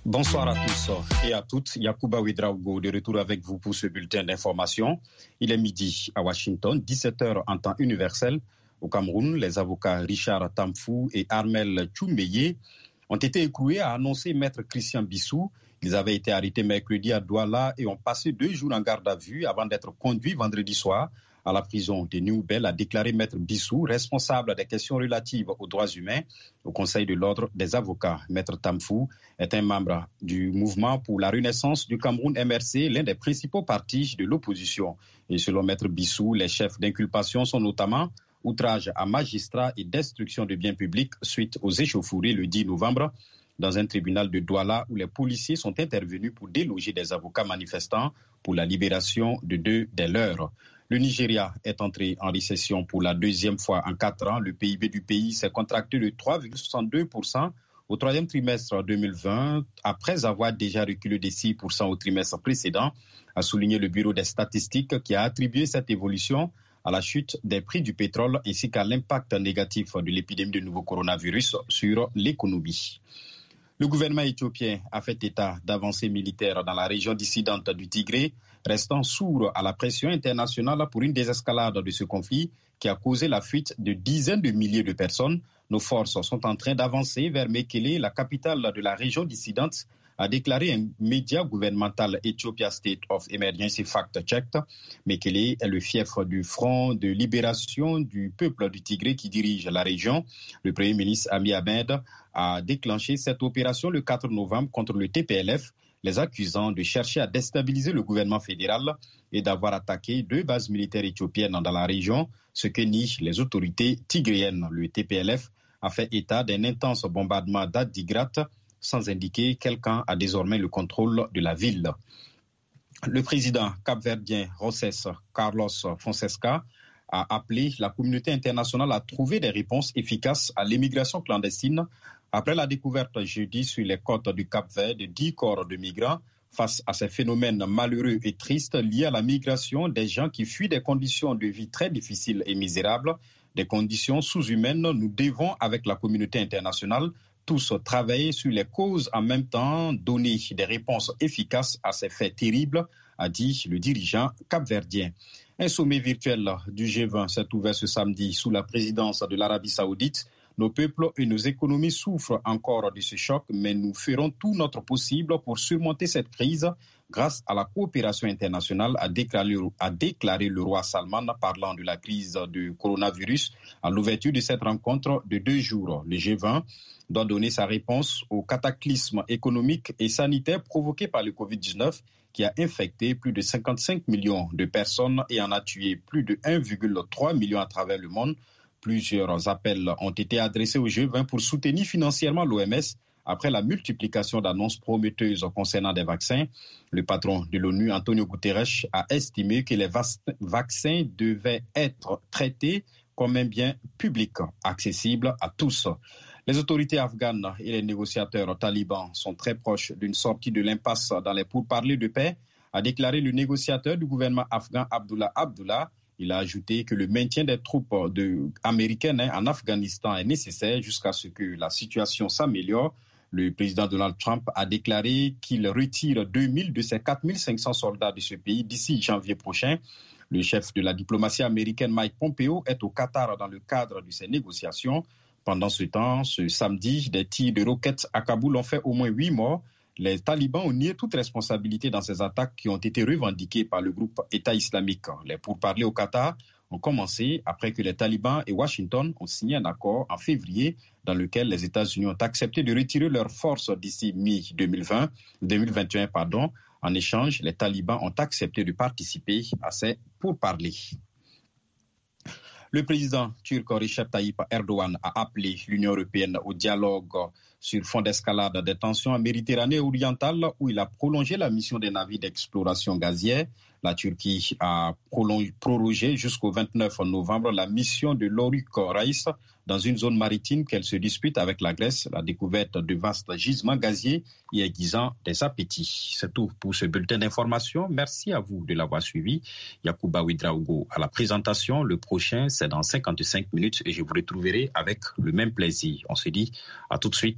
Bonsoir à tous et à toutes. Yacouba Ouedraogo de retour avec vous pour ce bulletin d'information. Il est midi à Washington, 17h en temps universel. Au Cameroun, les avocats Richard Tamfou et Armel Tchoumeye ont été écroués, a annoncé maître Christian Bissou. Ils avaient été arrêtés mercredi à Douala et ont passé 2 jours en garde à vue avant d'être conduits vendredi soir à la prison de New Bell, a déclaré maître Bissou, responsable des questions relatives aux droits humains au Conseil de l'ordre des avocats. Maître Tamfou est un membre du mouvement pour la renaissance du Cameroun MRC, l'un des principaux partis de l'opposition. Et selon maître Bissou, les chefs d'inculpation sont notamment outrage à magistrat et destruction de biens publics suite aux échauffourées le 10 novembre dans un tribunal de Douala où les policiers sont intervenus pour déloger des avocats manifestants pour la libération de 2 des leurs. Le Nigeria est entré en récession pour la 2e fois en 4 ans. Le PIB du pays s'est contracté de 3,62% au 3e trimestre 2020, après avoir déjà reculé de 6% au trimestre précédent, a souligné le Bureau des statistiques qui a attribué cette évolution à la chute des prix du pétrole ainsi qu'à l'impact négatif de l'épidémie de nouveau coronavirus sur l'économie. Le gouvernement éthiopien a fait état d'avancées militaires dans la région dissidente du Tigré, restant sourd à la pression internationale pour une désescalade de ce conflit qui a causé la fuite de dizaines de milliers de personnes. Nos forces sont en train d'avancer vers Mekele, la capitale de la région dissidente, a déclaré un média gouvernemental Ethiopia State of Emergency Fact-Checked. Mekele est le fief du Front de libération du peuple du Tigré qui dirige la région. Le Premier ministre Abiy Ahmed a déclenché cette opération le 4 novembre contre le TPLF, les accusant de chercher à déstabiliser le gouvernement fédéral et d'avoir attaqué 2 bases militaires éthiopiennes dans la région, ce que nient les autorités tigréennes. Le TPLF a fait état d'un intense bombardement d'Adigrat, sans indiquer quel camp a désormais le contrôle de la ville. Le président capverdien José Carlos Fonseca a appelé la communauté internationale à trouver des réponses efficaces à l'immigration clandestine après la découverte jeudi sur les côtes du Cap-Vert de 10 corps de migrants. Face à ces phénomènes malheureux et tristes liés à la migration, des gens qui fuient des conditions de vie très difficiles et misérables, des conditions sous-humaines, nous devons, avec la communauté internationale, tous travailler sur les causes en même temps, donner des réponses efficaces à ces faits terribles, a dit le dirigeant capverdien. Un sommet virtuel du G20 s'est ouvert ce samedi sous la présidence de l'Arabie Saoudite. Nos peuples et nos économies souffrent encore de ce choc, mais nous ferons tout notre possible pour surmonter cette crise grâce à la coopération internationale, a déclaré le roi Salman, parlant de la crise du coronavirus à l'ouverture de cette rencontre de 2 jours. Le G20 doit donner sa réponse au cataclysme économique et sanitaire provoqué par le Covid-19 qui a infecté plus de 55 millions de personnes et en a tué plus de 1,3 million à travers le monde. Plusieurs appels ont été adressés au G20 pour soutenir financièrement l'OMS après la multiplication d'annonces prometteuses concernant des vaccins. Le patron de l'ONU, Antonio Guterres, a estimé que les vaccins devaient être traités comme un bien public accessible à tous. Les autorités afghanes et les négociateurs talibans sont très proches d'une sortie de l'impasse dans les pourparlers de paix, a déclaré le négociateur du gouvernement afghan Abdullah Abdullah. Il a ajouté que le maintien des troupes américaines en Afghanistan est nécessaire jusqu'à ce que la situation s'améliore. Le président Donald Trump a déclaré qu'il retire 2000 de ses 4500 soldats de ce pays d'ici janvier prochain. Le chef de la diplomatie américaine, Mike Pompeo, est au Qatar dans le cadre de ces négociations. Pendant ce temps, ce samedi, des tirs de roquettes à Kaboul ont fait au moins 8 morts. Les talibans ont nié toute responsabilité dans ces attaques qui ont été revendiquées par le groupe État islamique. Les pourparlers au Qatar ont commencé après que les talibans et Washington ont signé un accord en février dans lequel les États-Unis ont accepté de retirer leurs forces d'ici mi-2021. En échange, les talibans ont accepté de participer à ces pourparlers. Le président turc Recep Tayyip Erdogan a appelé l'Union européenne au dialogue sur fond d'escalade des tensions en Méditerranée orientale où il a prolongé la mission des navires d'exploration gazière. La Turquie a prorogé jusqu'au 29 novembre la mission de l'Oruç Reis dans une zone maritime qu'elle se dispute avec la Grèce, la découverte de vastes gisements gaziers y aiguisant des appétits. C'est tout pour ce bulletin d'information. Merci à vous de l'avoir suivi. Yacouba Ouedraogo à la présentation. Le prochain, c'est dans 55 minutes et je vous retrouverai avec le même plaisir. On se dit à tout de suite.